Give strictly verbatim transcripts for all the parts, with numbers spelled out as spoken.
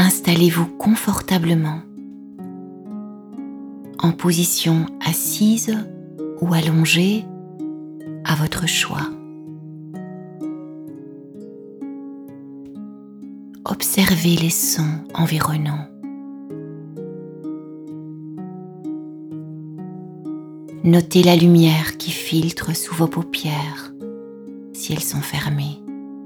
installez-vous confortablement en position assise ou allongée à votre choix. Observez les sons environnants. Notez la lumière qui filtre sous vos paupières si elles sont fermées,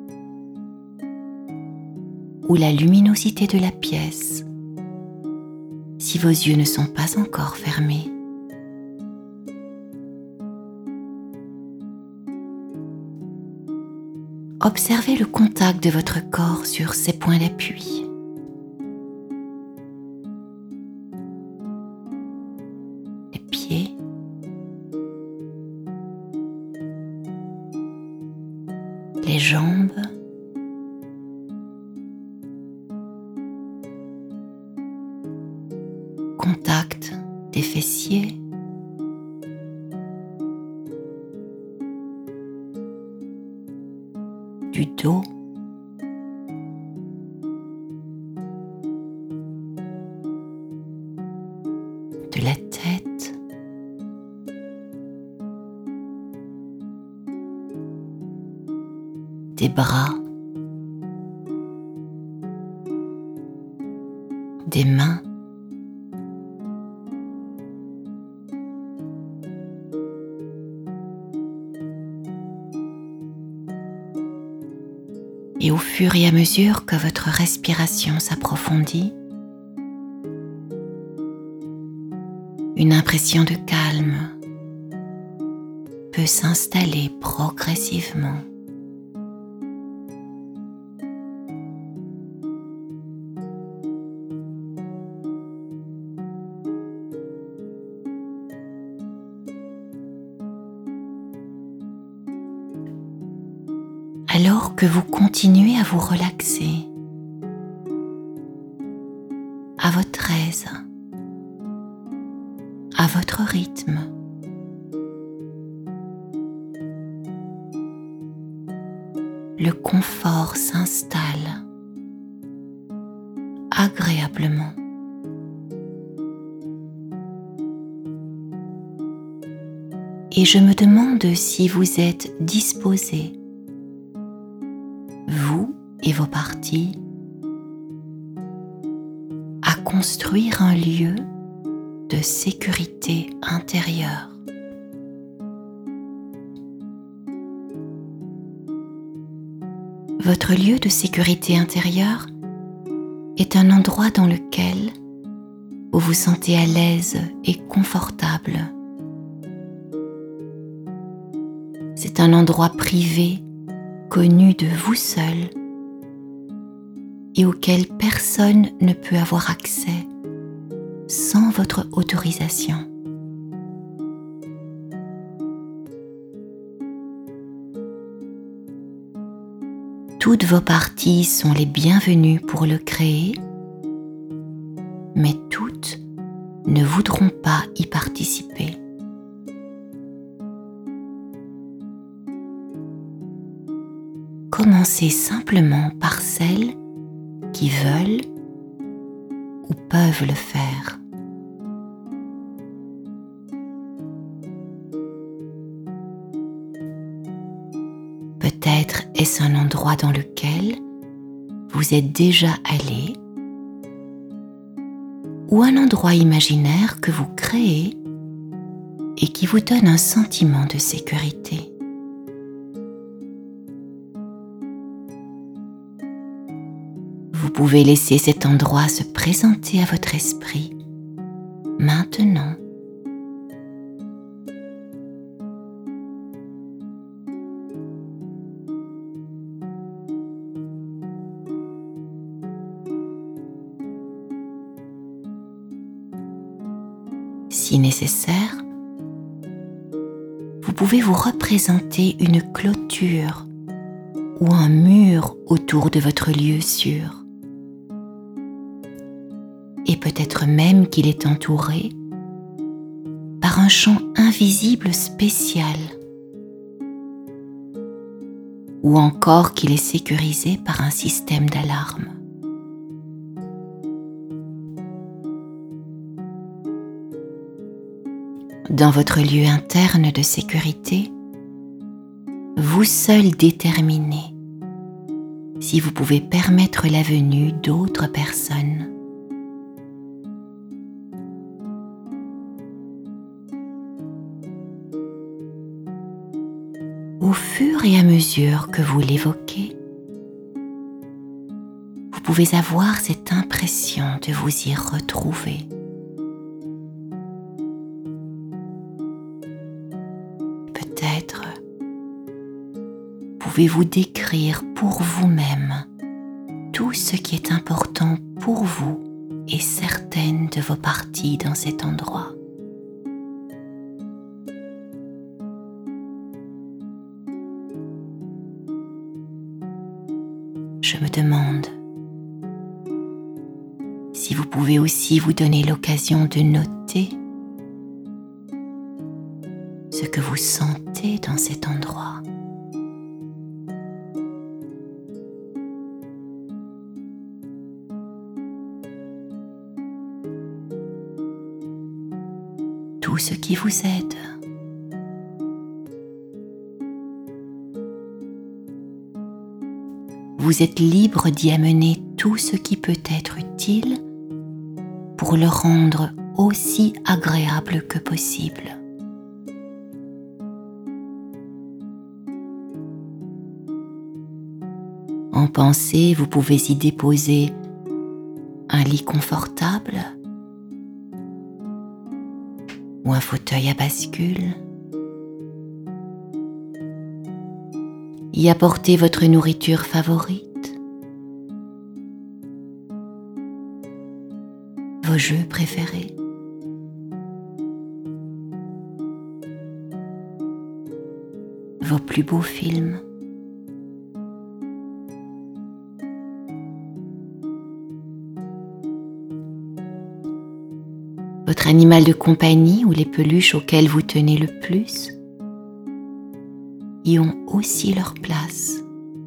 ou la luminosité de la pièce si vos yeux ne sont pas encore fermés. Observez le contact de votre corps sur ses points d'appui. Les pieds, les jambes, contact des fessiers, du dos, de la tête, des bras, des mains, et au fur et à mesure que votre respiration s'approfondit, une impression de calme peut s'installer progressivement. Alors que vous continuez à vous relaxer à votre aise, à votre rythme, le confort s'installe agréablement. Et je me demande si vous êtes disposé, vous et vos parties, à construire un lieu de sécurité intérieure. Votre lieu de sécurité intérieure est un endroit dans lequel vous vous sentez à l'aise et confortable. C'est un endroit privé, connu de vous seul et auquel personne ne peut avoir accès sans votre autorisation. Toutes vos parties sont les bienvenues pour le créer, mais toutes ne voudront pas y participer. Commencez simplement par celles qui veulent ou peuvent le faire. Peut-être est-ce un endroit dans lequel vous êtes déjà allé, ou un endroit imaginaire que vous créez et qui vous donne un sentiment de sécurité. Vous pouvez laisser cet endroit se présenter à votre esprit maintenant. Si nécessaire, vous pouvez vous représenter une clôture ou un mur autour de votre lieu sûr. Et peut-être même qu'il est entouré par un champ invisible spécial, ou encore qu'il est sécurisé par un système d'alarme. dans votre lieu interne de sécurité, vous seul déterminez si vous pouvez permettre la venue d'autres personnes. Au fur et à mesure que vous l'évoquez, vous pouvez avoir cette impression de vous y retrouver. Peut-être pouvez-vous décrire pour vous-même tout ce qui est important pour vous et certaines de vos parties dans cet endroit. Je me demande si vous pouvez aussi vous donner l'occasion de noter ce que vous sentez dans cet endroit. Tout ce qui vous aide. Vous êtes libre d'y amener tout ce qui peut être utile pour le rendre aussi agréable que possible. En pensée, vous pouvez y déposer un lit confortable ou un fauteuil à bascule. Y apporter votre nourriture favorite, vos jeux préférés. Vos plus beaux films. Votre animal de compagnie ou les peluches auxquelles vous tenez le plus y ont aussi leur place.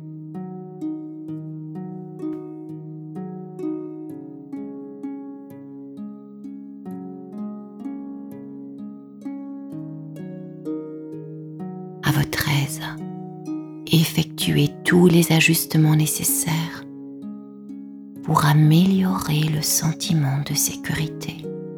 À votre aise, effectuez tous les ajustements nécessaires pour améliorer le sentiment de sécurité.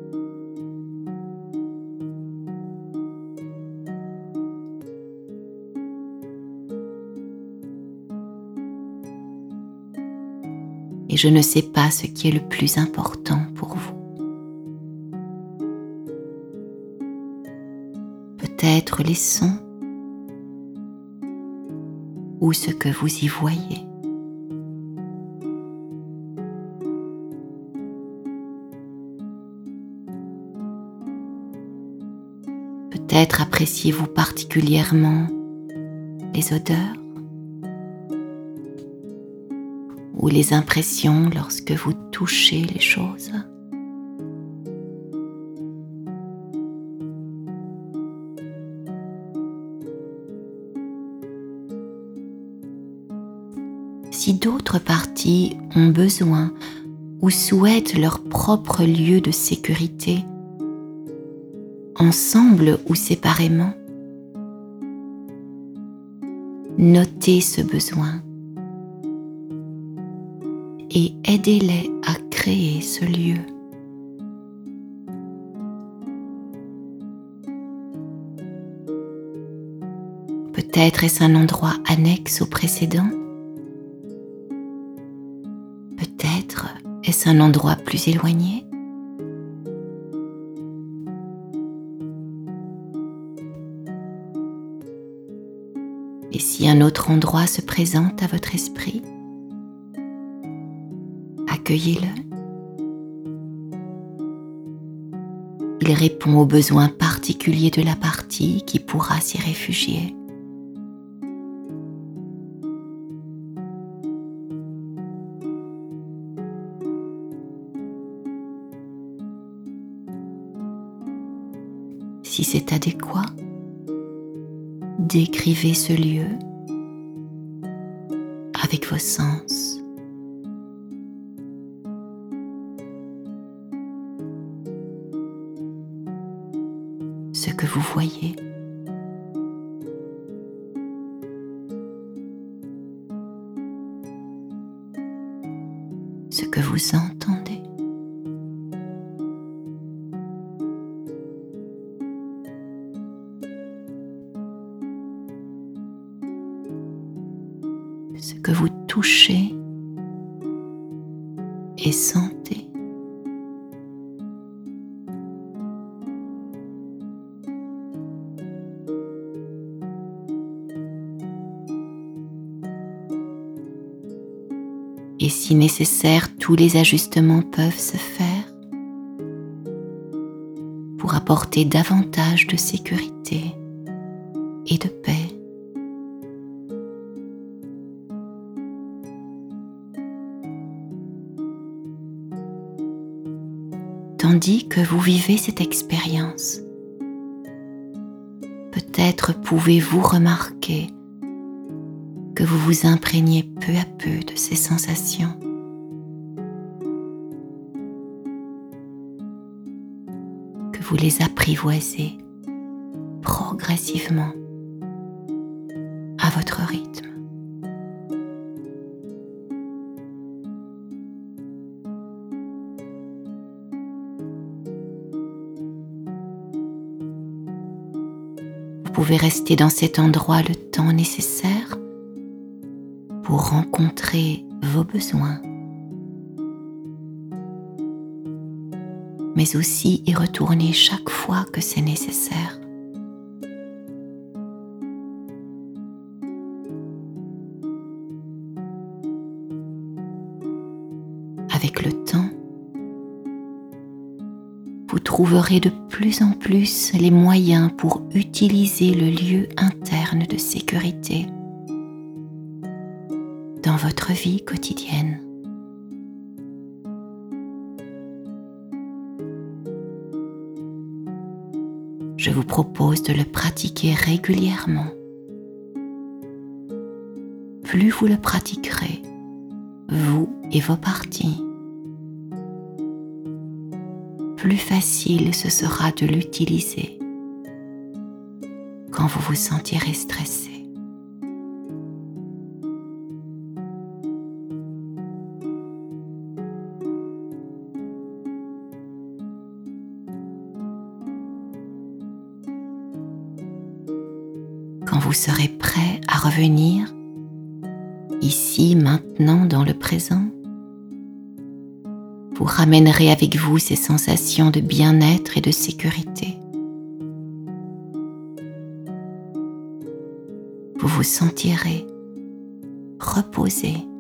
Et je ne sais pas ce qui est le plus important pour vous. Peut-être les sons ou ce que vous y voyez. Peut-être appréciez-vous particulièrement les odeurs ou les impressions lorsque vous touchez les choses. Si d'autres parties ont besoin ou souhaitent leur propre lieu de sécurité, ensemble ou séparément, notez ce besoin et aidez-les à créer ce lieu. Peut-être est-ce un endroit annexe au précédent. Peut-être est-ce un endroit plus éloigné. Et si un autre endroit se présente à votre esprit, accueillez-le. Il répond aux besoins particuliers de la partie qui pourra s'y réfugier. Si c'est adéquat, décrivez ce lieu avec vos sens. Ce que voyez. Ce que vous entendez. Ce que vous touchez et sentez. Et si nécessaire, tous les ajustements peuvent se faire pour apporter davantage de sécurité et de paix. Tandis que vous vivez cette expérience, peut-être pouvez-vous remarquer que vous vous imprégnez peu à peu de ces sensations. Que vous les apprivoisez progressivement à votre rythme. Vous pouvez rester dans cet endroit le temps nécessaire pour rencontrer vos besoins, mais aussi y retourner chaque fois que c'est nécessaire. Avec le temps, vous trouverez de plus en plus les moyens pour utiliser le lieu interne de sécurité dans votre vie quotidienne. Je vous propose de le pratiquer régulièrement. Plus vous le pratiquerez, vous et vos parties, plus facile ce sera de l'utiliser quand vous vous sentirez stressé. Quand vous serez prêt à revenir, ici, maintenant, dans le présent, vous ramènerez avec vous ces sensations de bien-être et de sécurité. Vous vous sentirez reposé